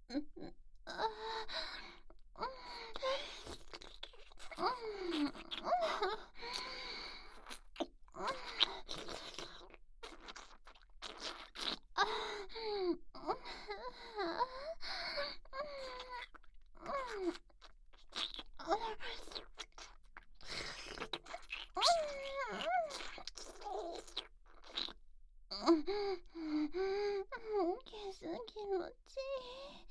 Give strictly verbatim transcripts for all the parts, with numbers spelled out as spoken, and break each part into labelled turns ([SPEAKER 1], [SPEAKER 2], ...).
[SPEAKER 1] うん、ああ、うん、うん、うん、あ、うん、うん、気づ気持ちいい。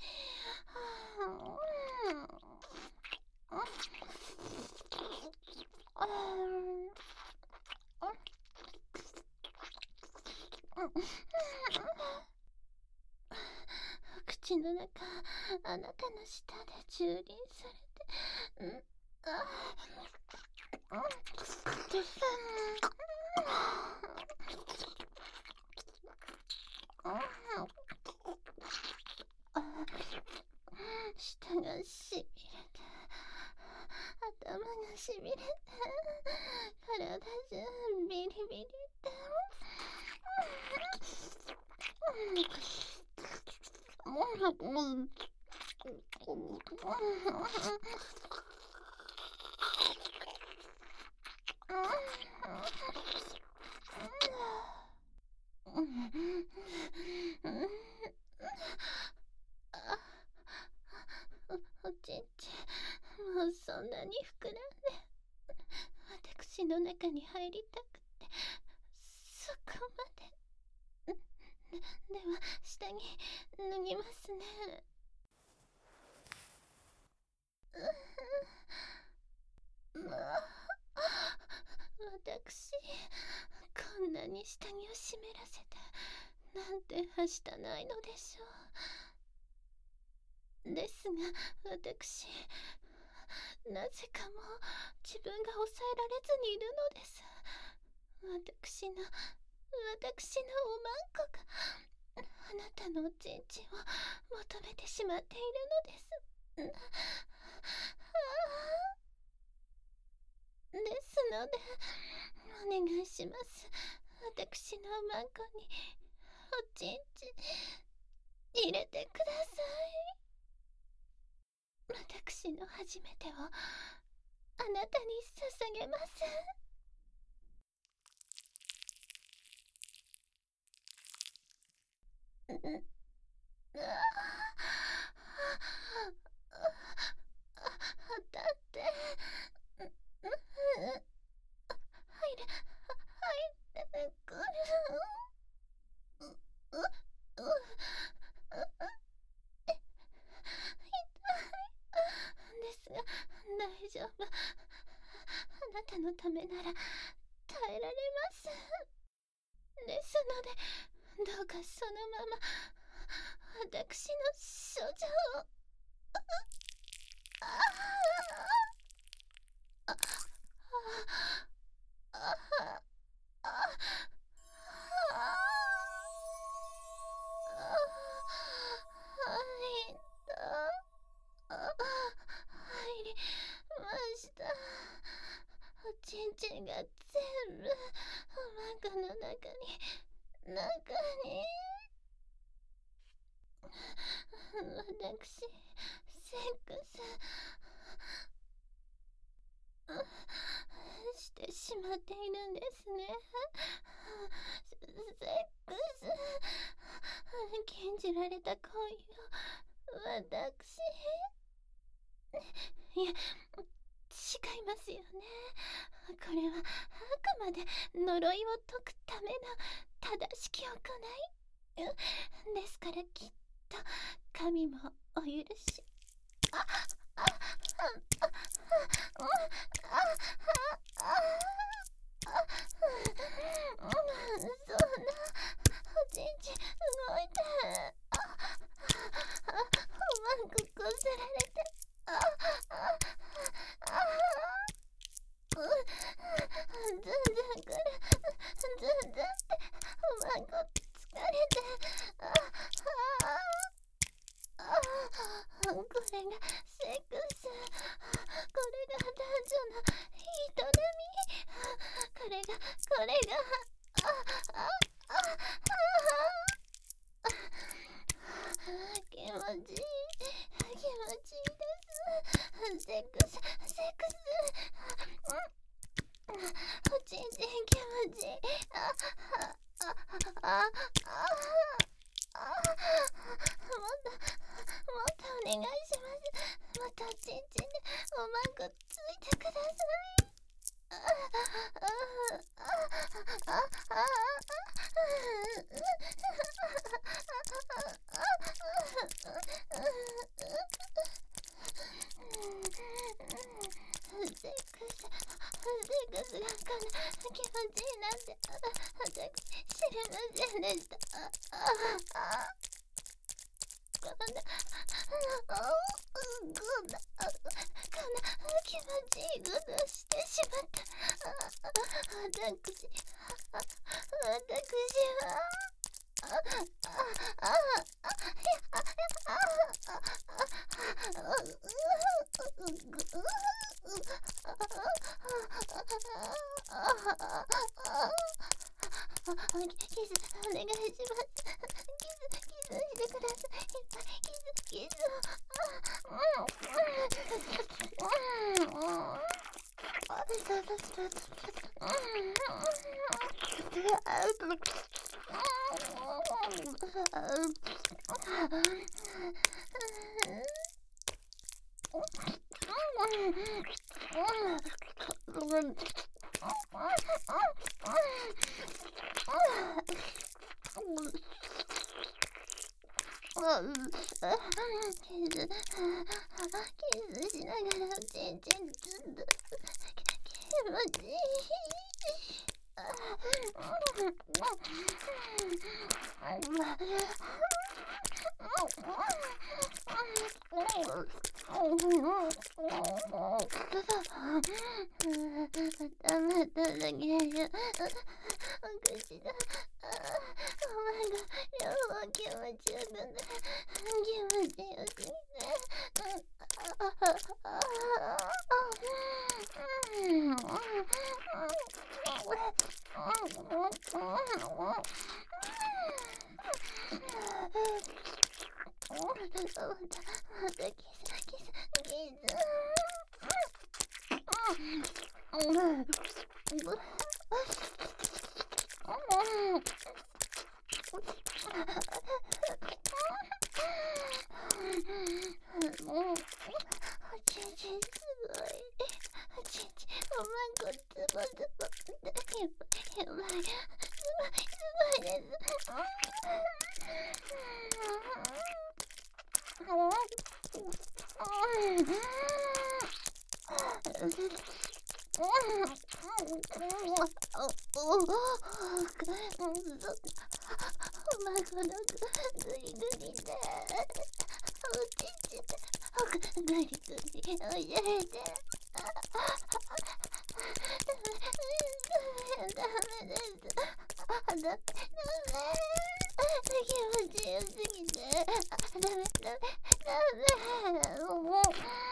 [SPEAKER 1] 口の中、あなたの舌で蹂躙されて、うん、あ、うん、舌がしびれて、頭がしびれて、体中ビリビリってもうもうおちんちもうそんなに膨らんで私の中に入りたくてそこまで。で, では下着脱ぎますね。まあ、私こんなに下着を湿らせてなんてはしたないのでしょう。ですが私なぜかもう自分が抑えられずにいるのです。私の私のおまんこがあなたのおちんちを求めてしまっているのです。ですのでお願いします。私のおまんこにおちんち入れてください。私の初めてをあなたに捧げます。うん、ああだって入れ入れくるうううですが大丈夫。あなたのためなら耐えられます。ですのでどうかそのまま私の処女をああああああ入った入りました。おちんちんが全部おまんこの中に中に私セックスしてしまっているんですね。セックス禁じられた行為を私いや違いますよね。これはあくまで呪いを解くための正しき行いですからきっと神もお許し。あああああああそんなおちんち動いてああおまんここすられてあああずんずんくるずんずんっておまんこ疲れてあああこれがセックス、これが男女の営み、これがこれがあああああ気持ちいい。 ックスセックスおちんちん気持ちいい。ああああああもっともっとお願いします。もっとおちんちんでおまんこついてください。ああああああセックスセックスがこんな気持ちいいなんて私知りませんでした。ああこんなこんなこんな気持ちいいことをしてしまった。私私はああああキスお願いします。キスキスしてください。キスキスキスしながらおちんちんずっと気持ちいい。頭とだけよお口だ。お前が両方気持ちよくなる。気持ちよすぎてまたキスキスキスもうおちんちんすごい。おちんちんおまんこつぼつぼやばいやばいすごいすごいですおまんこのグリグリでおちんちんグリグリおいでてダメですダメダメ気持ちよすぎてダメダメダメもう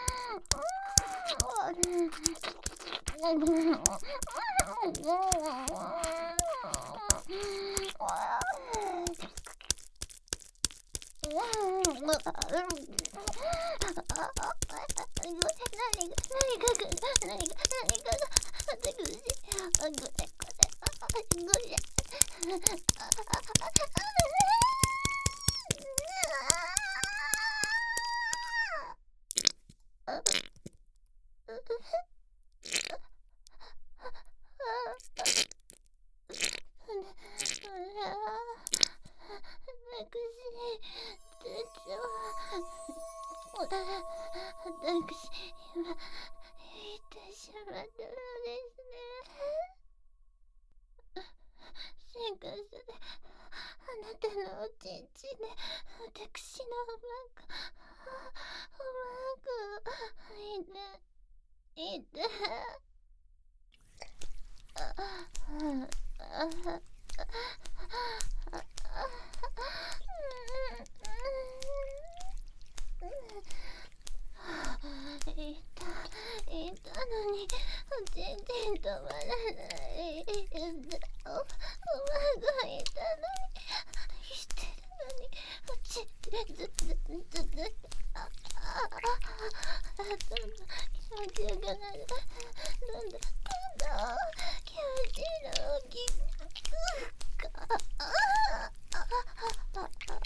[SPEAKER 1] 私、今、言ってしまったのですね。セックスで、あなたのおちんちんで、私のおまんこ、おまんこ、いて、いて、あ、あ、あ、いた、いたのに、おちんちん止まらない。お、おまんこいたのに、してるのに、おちんちんずずずず、あ、あ、あ、あ、あ、 ち上がらない。なんだなんだ気持ちいいの大きくか。ああああ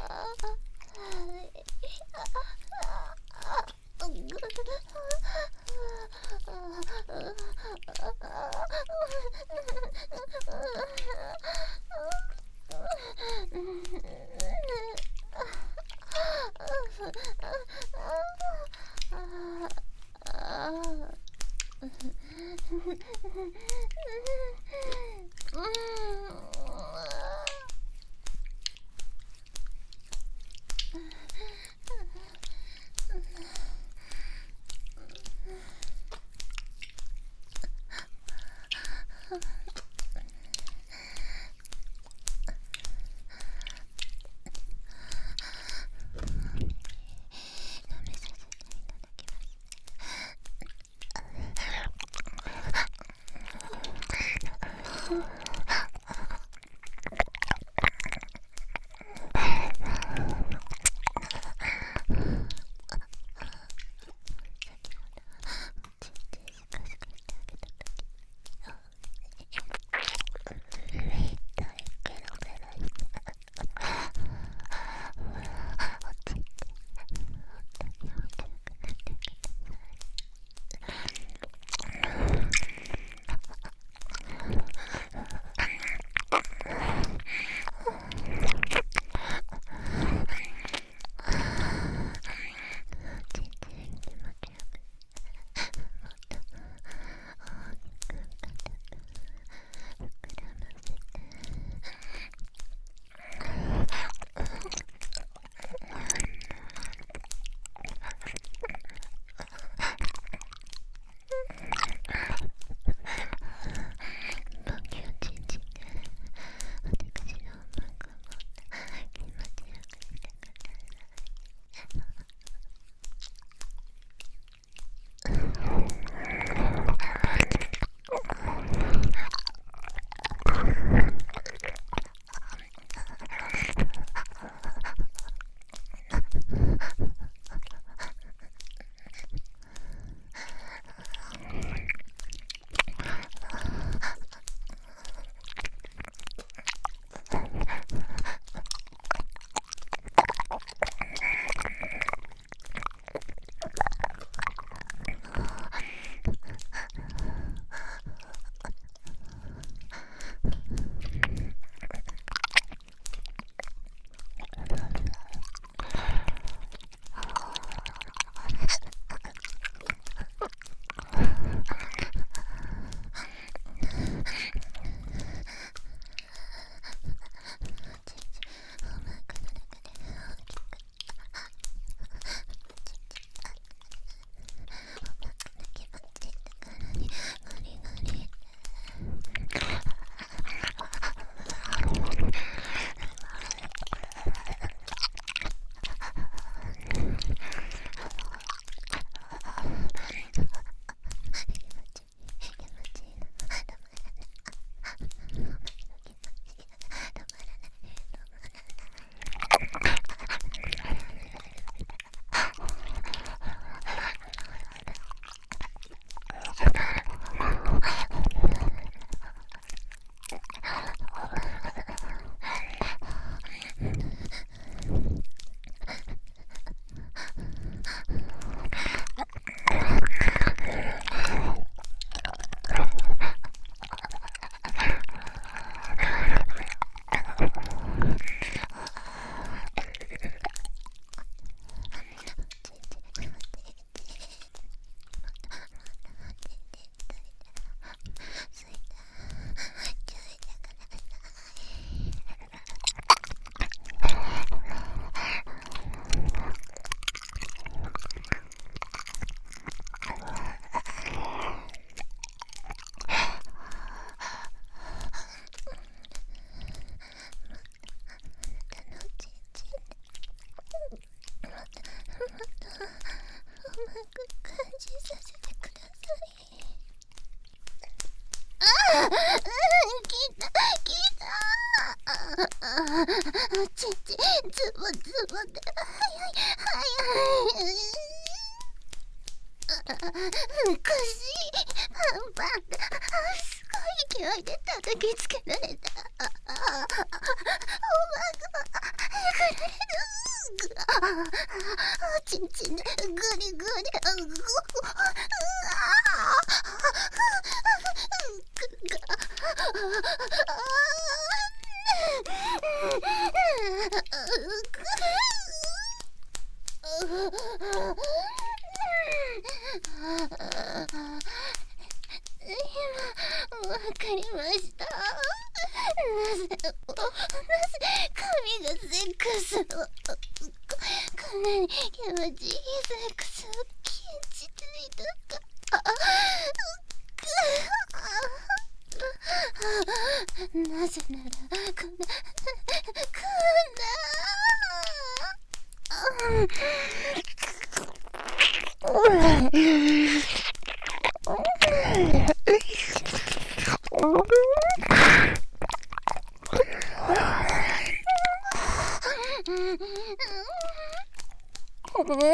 [SPEAKER 1] ちちズボズボではいはいはいおかしい。パンパンってすごい勢いで叩きつけられた。ああおまんがえぐられる。おちんちんでグリグリ。うぐ今わかりました。なぜなぜ神がセックスをこんなに気持ちいいセックスを禁じていたか。なぜならこんなこんなこんな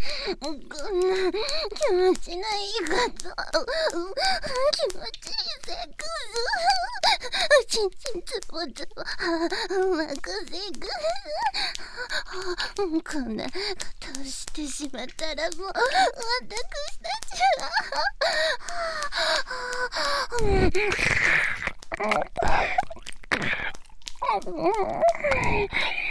[SPEAKER 1] 気持ちのいいこと気持ちいいセックスちんちんつぼつぼうまくセックスこんなことをしてしまったらもう私たちは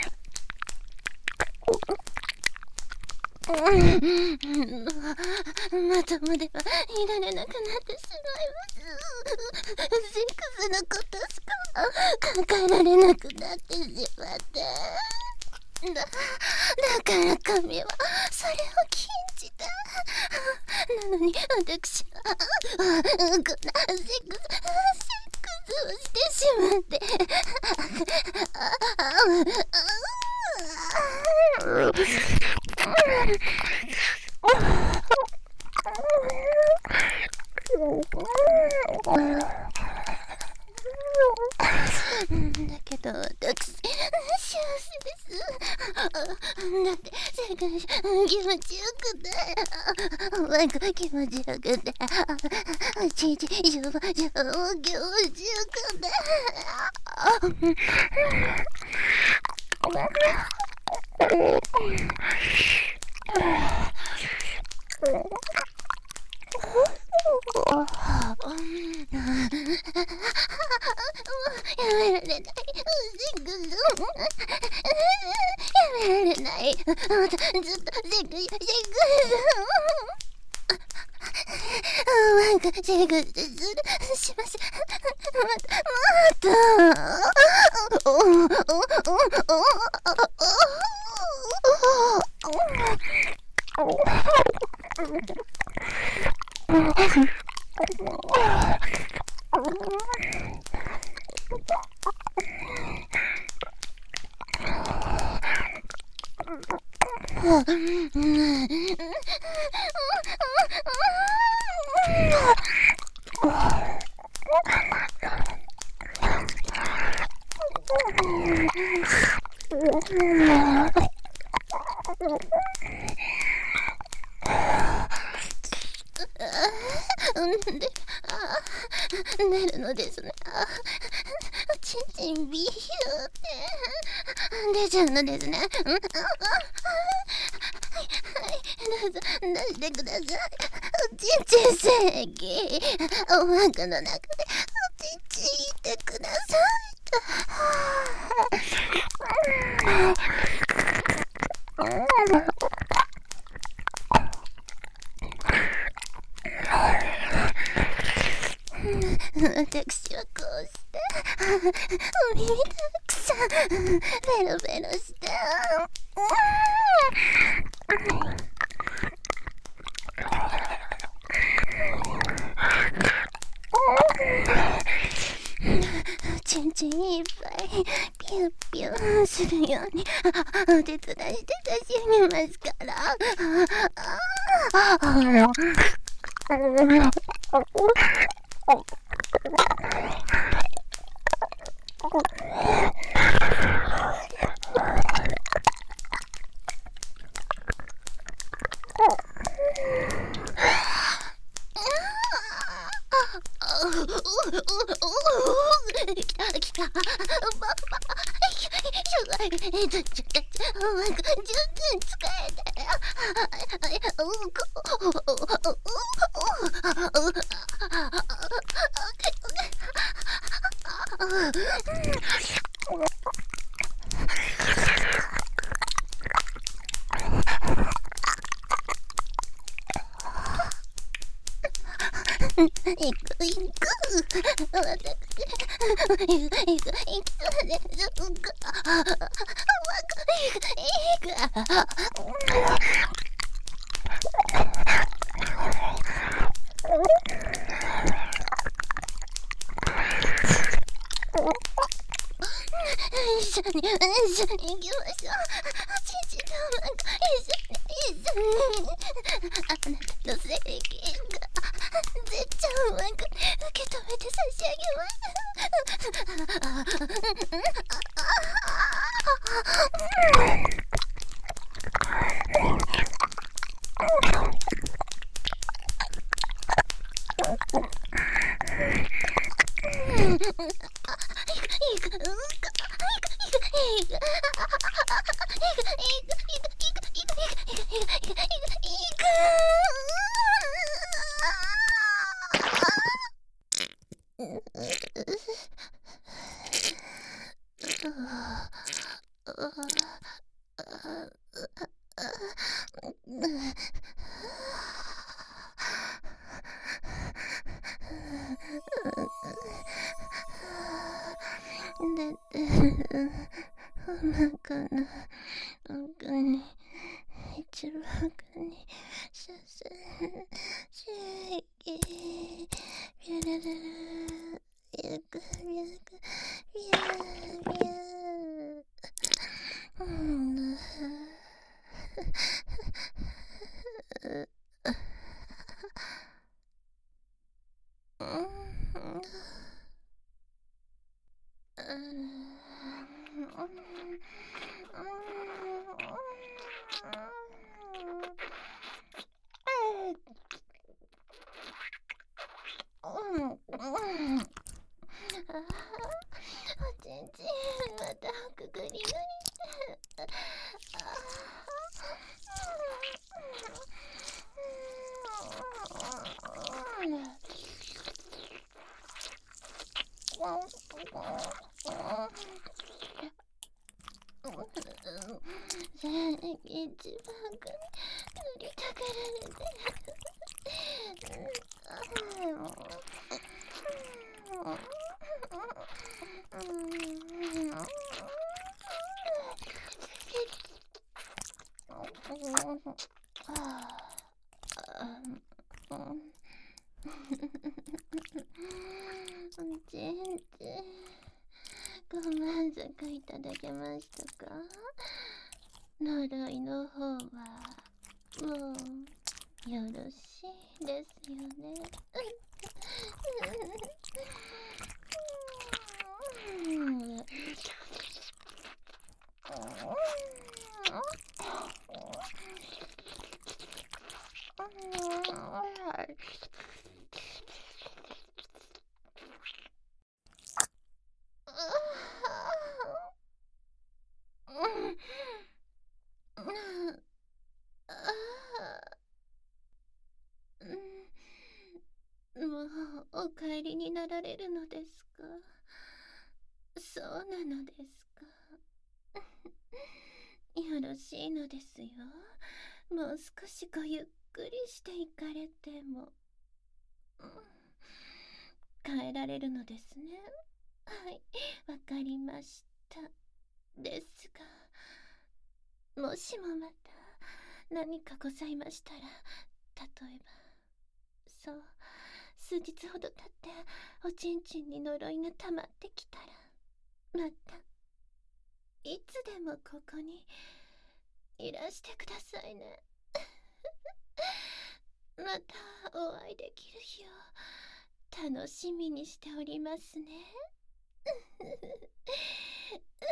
[SPEAKER 1] まともではいられなくなってしまいます。セックスのことしか考えられなくなってしまってだだから神はそれを禁じた。なのに私はこんなセックスセックスをしてしまってだけど私幸せです。だって世界気持ちよくてなんか気持ちよくてちちじゅうばじゅう気持ちよくてやめられない。やめられない。ずっとセックスセックスなんかセックスするしましまたおおおおおで、あ、なるのですね。ちんちんビーューって出ちゃうのですね。うん、はい、はい、どうぞ出してください。おちんちん正義。お腹の中でおちんちんいてください。私はこうしてお耳たくさんベロベロしてちんちんいっぱいピュッピュッするようにお手伝いして差し上げますから来た来た。パパ。えっと、ちょっと、うまく全然使えない。行く行く。私、行く行く行くでしょうか。行く行く。一緒に一緒に行きましょう。父とママ一緒に一緒に。あなたの正義が絶頂うまく受け止めて差し上げます。だってお腹の奥に一番奥にさす正義ビュルルルビュクビュクビュビュうんおちんちんまたくぐりぐりして正義一番く塗りたくられておちんちんご満足いただけましたか？呪いの方はもうよろしいですよね。もうお帰りになられるのですか？そうなのですか。よろしいのですよ。もう少しごゆっくりして行かれても、うん、帰られるのですね。はい、わかりました。ですが、もしもまた何かございましたら、例えばそう数日ほど経っておちんちんに呪いが溜まってきたら、またいつでもここにいらしてくださいね。またお会いできる日を楽しみにしておりますね。